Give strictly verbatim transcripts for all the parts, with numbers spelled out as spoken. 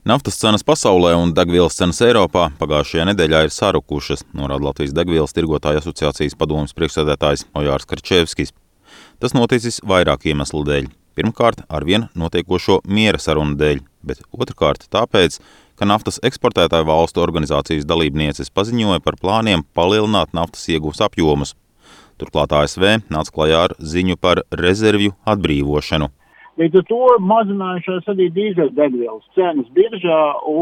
Naftas cenas pasaulē un degvielas cenas Eiropā pagājušajā nedēļā ir sarukušas, norāda Latvijas degvielas tirgotāju asociācijas padomes priekšsēdētājs Ojārs Karčevskis. Tas noticis vairāku iemeslu dēļ. Pirmkārt, arvien notiekošo miera sarunu dēļ, bet otrkārt tāpēc, ka naftas eksportētāju valstu organizācijas dalībnieces paziņoja par plāniem palielināt naftas ieguvas apjomus. Turklāt A S V nāca klajā ar ziņu par rezervju atbrīvošanu. Līdz ar to mazinājušās arī dīzeļdegvielas cenas biržā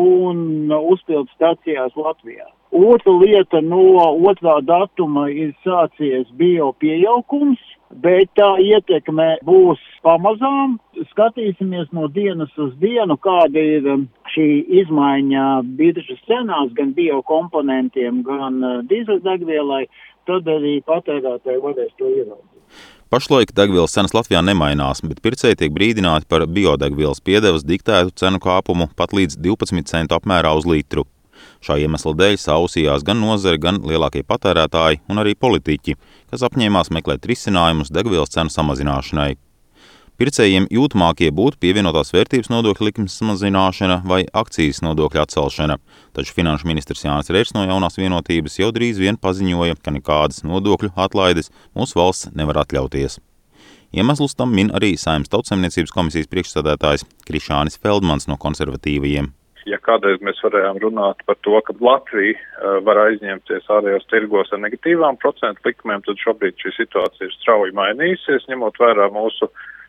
un uzpildes stacijās Latvijā. Otra lieta, no otrā datuma ir sācies biopieaugums, bet tā ietekme būs pamazām. Skatīsimies no dienas uz dienu, kāda ir šī izmaiņa biržas cenās, gan biokomponentiem, gan dīzeļdegvielai, tad arī patērētāji varēs to ieraudzīt. Pašlaik degvielas cenas Latvijā nemainās, bet pircēji tiek brīdināti par biodegvielas piedevas diktētu cenu kāpumu pat līdz divpadsmit centu apmērā uz litru. Šā iemesla dēļ sausījās gan nozare, gan lielākie patērētāji un arī politiķi, kas apņēmās meklēt risinājumus degvielas cenu samazināšanai. Pircējiem jūtamākie būtu pievienotās vērtības nodokļa likmes samazināšana vai akcijas nodokļa atcelšana, taču finanšu ministrs Jānis Reirs no Jaunās vienotības jau drīz vien paziņoja, ka nekādas nodokļu atlaides mūsu valsts nevar atļauties. Iemeslus tam min arī Saeimas Tautsaimniecības komisijas priekšsēdētājs Krišānis Feldmans no konservatīvajiem. Ja kādreiz mēs varējām runāt par to, ka Latvija var aizņemties ārējos tirgos ar negatīvām procentu likmēm, tad šobrīd šī situācija ir strauji mainījusies, ņemot vērā mūsu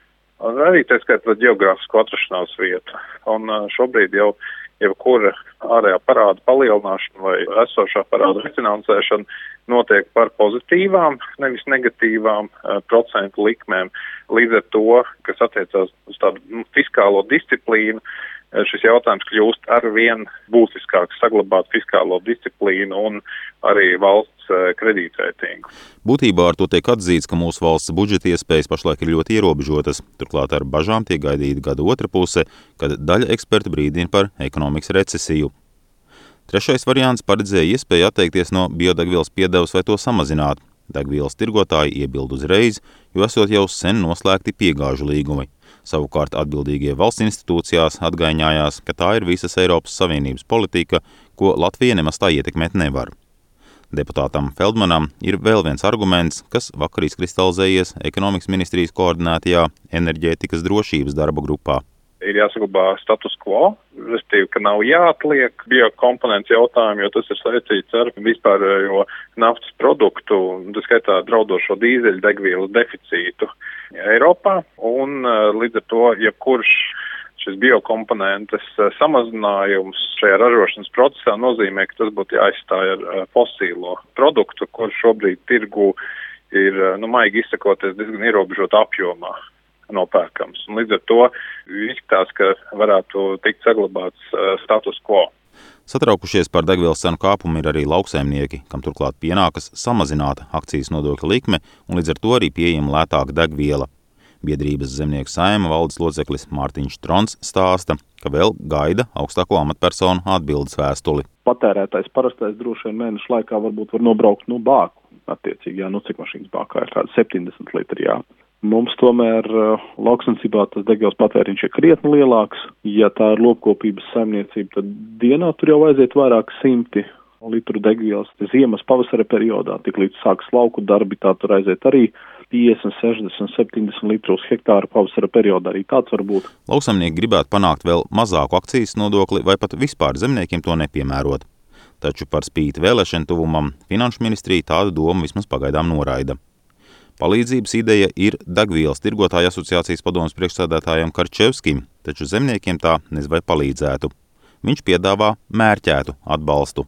un arī tā skaitā ģeogrāfisko atrašanās vietu. Un šobrīd jau jebkura ārējā parāda palielināšana vai esošā parāda refinansēšana notiek par pozitīvām, nevis negatīvām procentu likmēm. Līdz ar to, kas attiecās uz tādu nu, fiskālo disciplīnu, šis jautājums kļūst arvien būtiskāks saglabāt fiskālo disciplīnu un arī valsts kredītreitingu. Būtībā ar to tiek atzīts, ka mūsu valsts budžeta iespējas pašlaik ir ļoti ierobežotas. Turklāt ar bažām tiek gaidīta gada otra puse, kad daļa eksperti brīdina par ekonomikas recesiju. Trešais variants paredzēja iespēju atteikties no biodegvielas piedevas vai to samazināt. Degvielas tirgotāji iebild uzreiz, jo esot jau sen noslēgti piegāžu līgumi. Savukārt atbildīgie valsts institūcijās atgaiņājās, ka tā ir visas Eiropas Savienības politika, ko Latvija nemaz tā ietekmēt nevar. Deputātam Feldmanam ir vēl viens arguments, kas vakar izkristalizējies ekonomikas ministrijas koordinētajā enerģētikas drošības darba grupā. Ir jāsaglabā status quo, respektīvi, ka nav jāatliek biokomponents jautājumu, jo tas ir saistīts ar vispārējo naftas produktu, tas skaitā draudošo dīzeļdegvielu deficītu Eiropā, un līdz ar to, jebkurš šis biokomponentes samazinājums šajā ražošanas procesā nozīmē, ka tas būtu jāizstāj ar fosīlo produktu, kur šobrīd tirgu ir, nu, maigi izsakoties, diezgan ierobežot apjomā nopērkams. Un līdz ar to izskatās, ka varētu tikt saglabāts status quo. Satraukušies par degvielas cenu kāpumu ir arī lauksaimnieki, kam turklāt pienākas samazināta akcijas nodokļa likme un līdz ar to arī pieejama lētāka degviela. Biedrības Zemnieku saima valdes loceklis Mārtiņš Trons stāsta, ka vēl gaida augstāko amatpersonu atbildes vēstuli. Patērētājs parastais droši vien mēnešu laikā varbūt var nobraukt no bāku. Attiecīgi, jā, nu cik mašīnas bākā ir kāda septiņdesmit litri, jā. Mums tomēr lauksaimniecībā tas degvielas patēriņš ir krietni lielāks. Ja tā ir lopkopības saimniecība, tad dienā tur jau aiziet vairāk simti litru degvielas. Ziemas pavasara periodā, tik līdz sākas lauku darbi, tā tur aiziet arī piecdesmit, sešdesmit, septiņdesmit litru uz hektāru pavasara periodā, arī tāds var būt. Lauksaimnieki gribētu panākt vēl mazāku akcijas nodokli vai pat vispār zemniekiem to nepiemērot. Taču par spīti vēlēšanu tuvumam Finanšu ministrija tādu domu vismaz pagaidām noraida. Palīdzības ideja ir degvielas tirgotāju asociācijas padomes priekšsēdētājam Karčevskim, taču zemniekiem tā nez vai palīdzētu. Viņš piedāvā mērķētu atbalstu.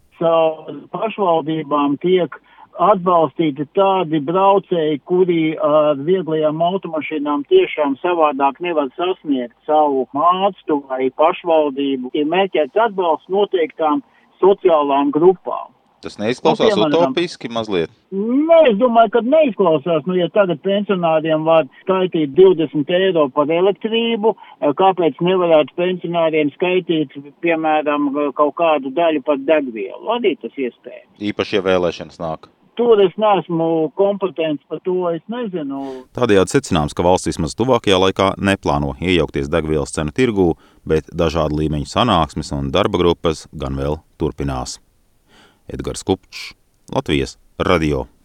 Pašvaldībām tiek atbalstīti tādi braucēji, kuri ar vieglajām automašīnām tiešām savādāk nevar sasniegt savu māctu vai pašvaldību. Ir mērķēts atbalsts noteiktām sociālām grupām. Tas neizklausās nu, utopiski mazliet? Nē, es domāju, ka neizklausās. Nu, ja tagad pensionāriem var skaitīt divdesmit eiro par elektrību, kāpēc nevarētu pensionāriem skaitīt, piemēram, kaut kādu daļu par degvielu? Arī tas iespējams. Īpaši, ja vēlēšanas nāk. tur es neesmu kompetents par to, es nezinu. Tādējādi secināms, ka valsts vismaz tuvākajā laikā neplāno iejaukties degvielas cenu tirgū, bet dažādu līmeņu sanāksmes un darba grupas gan vēl turpinās. Edgars Kupčs, Latvijas radio.